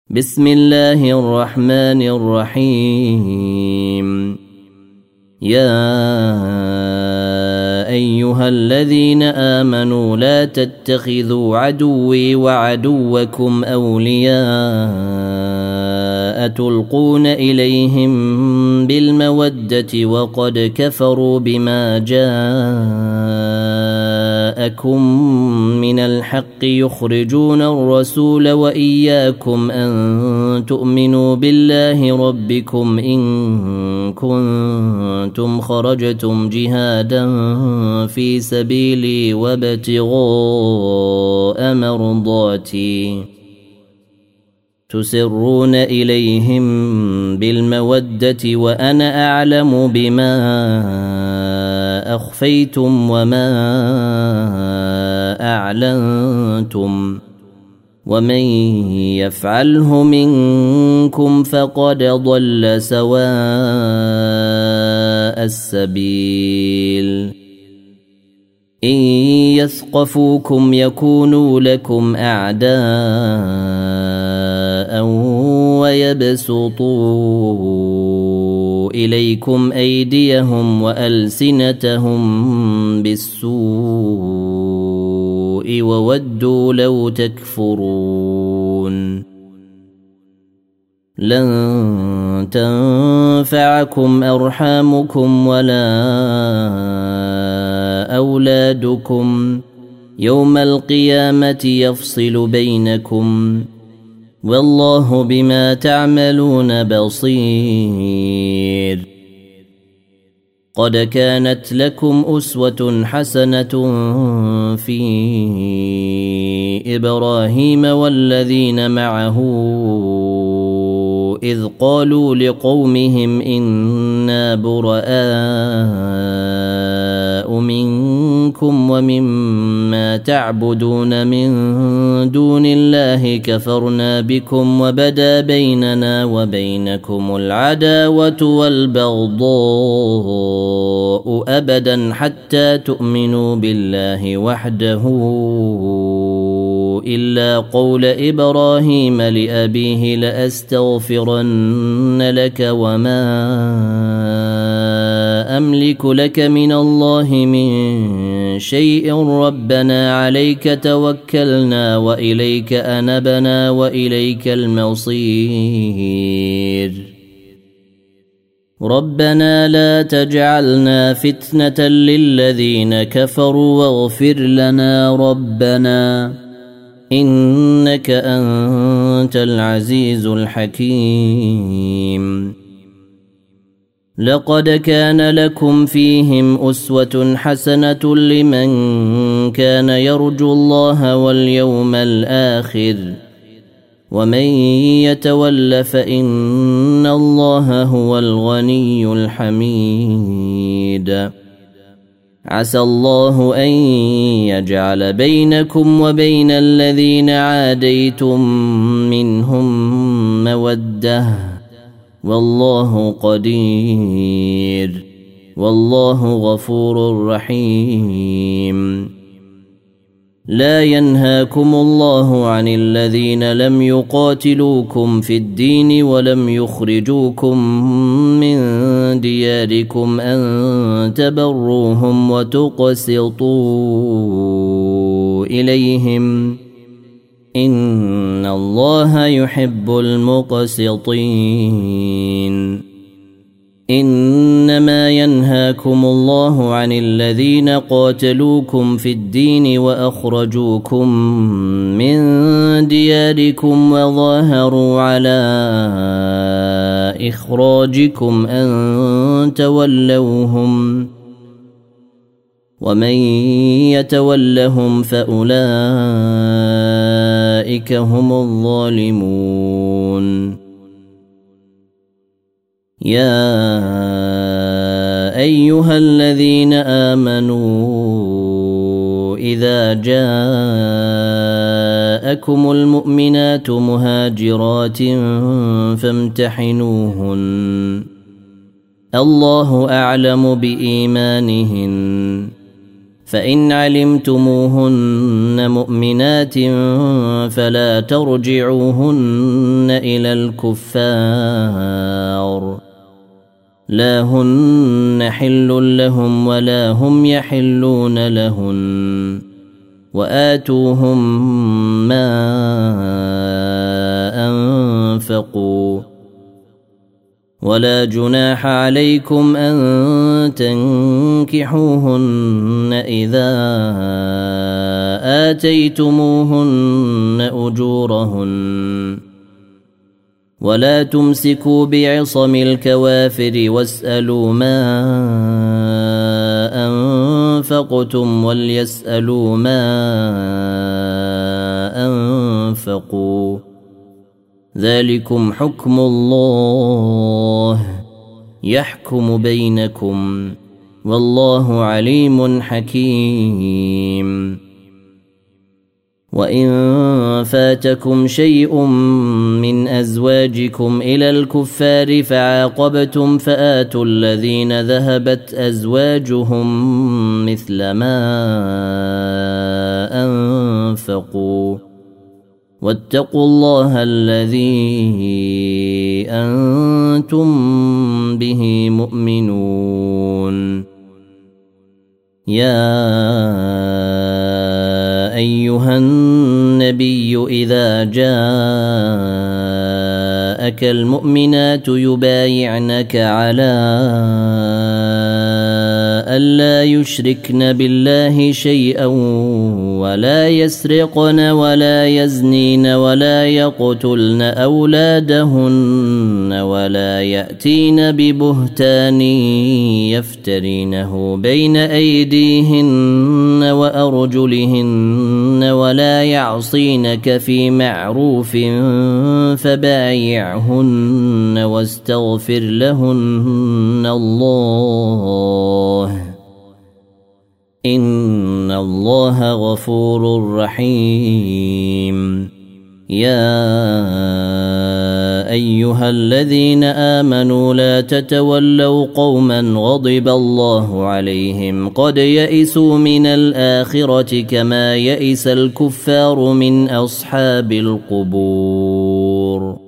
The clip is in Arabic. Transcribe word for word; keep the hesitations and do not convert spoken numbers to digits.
بسم الله الرحمن الرحيم. يا أيها الذين آمنوا لا تتخذوا عدوي وعدوكم أولياء تلقون إليهم بالمودة وقد كفروا بما جاءكم من الحق يخرجون الرسول وإياكم أن تؤمنوا بالله ربكم إن كنتم خرجتم جهادا في سبيلي وابتغاء مرضاتي تسرون إليهم بالمودة وأنا أعلم بما أخفيتم وما أعلنتم ومن يفعله منكم فقد ضل سواء السبيل. إن يثقفوكم يكونوا لكم أعداء ويبسطوا إليكم أيديهم وألسنتهم بالسوء وودوا لو تكفرون. لن تنفعكم أرحامكم ولا أولادكم يوم القيامة يفصل بينكم والله بما تعملون بصير. قد كانت لكم أسوة حسنة في إبراهيم والذين معه إذ قالوا لقومهم إنا براء منكم ومما تعبدون من دون الله كفرنا بكم وبدا بيننا وبينكم العداوة والبغضاء أبدا حتى تؤمنوا بالله وحده إلا قول إبراهيم لأبيه لأستغفرن لك وما أملك لك من الله من شيء ربنا عليك توكلنا وإليك أنبنا وإليك المصير. ربنا لا تجعلنا فتنة للذين كفروا واغفر لنا ربنا إنك أنت العزيز الحكيم. لقد كان لكم فيهم أسوة حسنة لمن كان يرجو الله واليوم الآخر ومن يتول فإن الله هو الغني الحميد. عسى الله أن يجعل بينكم وبين الذين عاديتم منهم مودة والله قدير والله غفور رحيم. لا ينهاكم الله عن الذين لم يقاتلوكم في الدين ولم يخرجوكم من دياركم أن تبروهم وتقسطوا إليهم إن الله يحب المقسطين. إنما ينهاكم الله عن الذين قاتلوكم في الدين وأخرجوكم من دياركم وظاهروا على إخراجكم أن تولوهم ومن يتولهم فأولئك هم الظالمون. يا أيها الذين آمنوا إذا جاءكم المؤمنات مهاجرات فامتحنوهن الله أعلم بإيمانهن فإن علمتموهن مؤمنات فلا ترجعوهن إلى الكفار لا هن حل لهم ولا هم يحلون لهن وآتوهم ما أنفقوا ولا جناح عليكم أن تنكحوهن إذا آتيتموهن أجورهن ولا تمسكوا بعصم الكوافر واسألوا ما أنفقتم وليسألوا ما أنفقوا ذلكم حكم الله يحكم بينكم والله عليم حكيم. وإن فاتكم شيء من أزواجكم إلى الكفار فعاقبتم فآتوا الذين ذهبت أزواجهم مثل ما أنفقوا واتقوا الله الذي أنتم به مؤمنون. يا أيها النبي إذا جاءك المؤمنات يبايعنك على ألا يشركن بالله شيئا ولا يسرقن ولا يزنين ولا يقتلن أولادهن ولا يأتين ببهتان يفترينه بين أيديهن وأرجلهن ولا يعصينك في معروف فبايعهن واستغفر لهن الله إن الله غفور رحيم. يا أيها الذين آمنوا لا تتولوا قوما غضب الله عليهم قد يئسوا من الآخرة كما يئس الكفار من أصحاب القبور.